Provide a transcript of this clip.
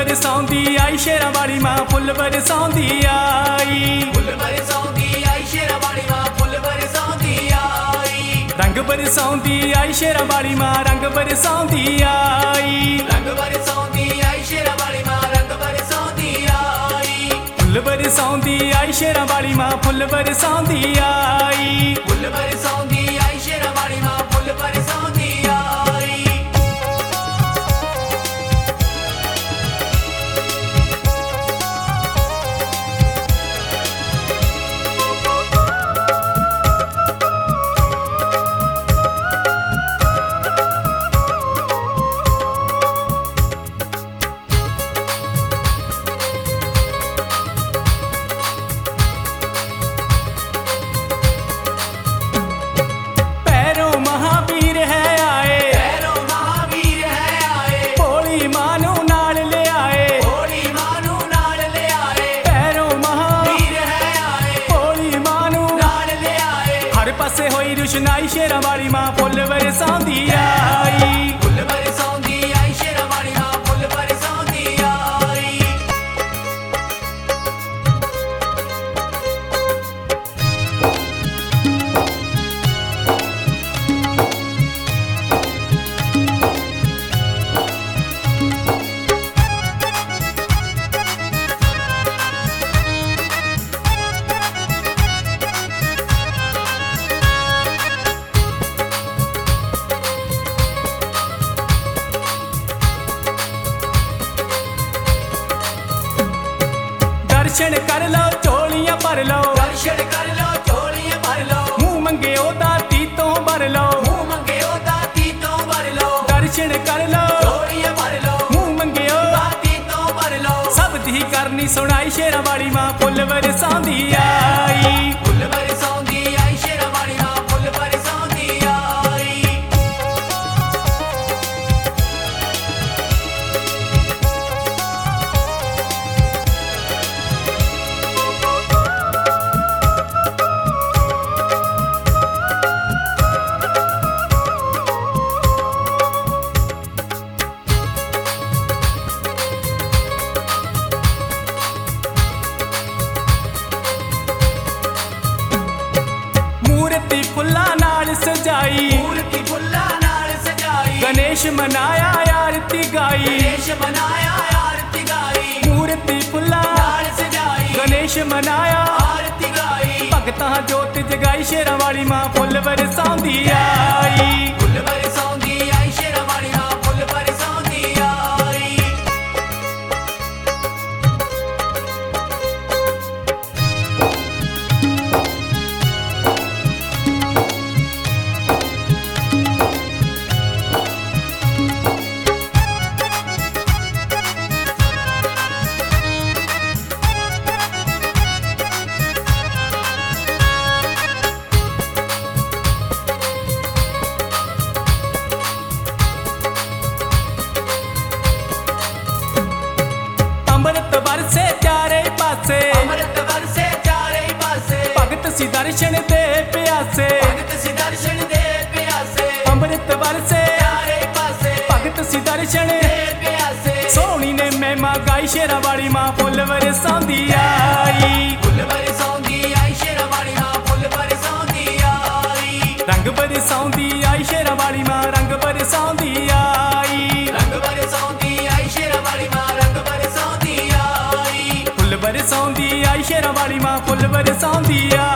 बरसाउंदी आई शेरां वाली मां फुल बरसाउंदी आई। फुल बरसाउंदी आई शेरां वाली मां फुल बरसाउंदी आई। रंग बरसाउंदी आई शेरां वाली मां रंग बरसाउंदी आई। रंग बरसाउंदी आई शेरां वाली मां रंग बरसाउंदी आई। फुल बरसाउंदी आई शेरां वाली मां फुल बरसाउंदी आई। फुल बरसाउंदी आई शेरां वाली मां फुल बरसाउंदी आई। पासे होई रुशनाई शेरां वाली मां फुल बरसाउंदी आई। फुल बरसाउंदी आई शेरां वाली मां फुल बरसाउंदी आई। दर्शन कर लो झोलियां भर लो। दर्शन कर लो झोलियां भर लो। मुंह मंगे दाती तो भर लो। मुंह मंगे दाती तो भर लो। दर्शन कर लो झोलियां भर लो। मुंह मंगे दाती तो भर लो। सब दी करनी सुनाई शेरां वाली मां फुल बरसाउंदी आई। फुल बरसाउंदी आई शेरां वाली मां फुल बरसाउंदी आई। मूर्ति फुल्लां नाल सजाई। मूर्ति फुल्लां नाल सजाई। गणेश मनाया आरती गाई। गणेश मनाया आरती गाई। मूर्ति फुल्लां नाल सजाई। गणेश मनाया आरती गाई। भगतां जोत जगाई शेरां वाली मां फुल बरसाउंदी आई। फुल बरसाउंदी आई शेरां वाली मां फुल बरसाउंदी आई। अमृत बरसे चारे पासे। अमृत बरसे चारे पासे। भगत सी दर्शन दे प्यासे। भगत सी दर्शन दे प्यासे। अमृत बरसे चारे पासे। भगत सी दर्शन दे प्यासे। सोहनी ने महिमा गाई शेरां वाली मां फुल बरसाउंदी आई। फुल बरसाउंदी आई शेरां वाली मां फुल बरसाउंदी आई। रंग बरसाउंदी आई शेरां वाली मां रंग बरसाउंदी आई। रंग बरसाउंदी आई शेरां वाली मां रंग बरसाउंदी आई। फुल बरसाउंदी आई शेरां वाली मां फुल बरसाउंदी आई।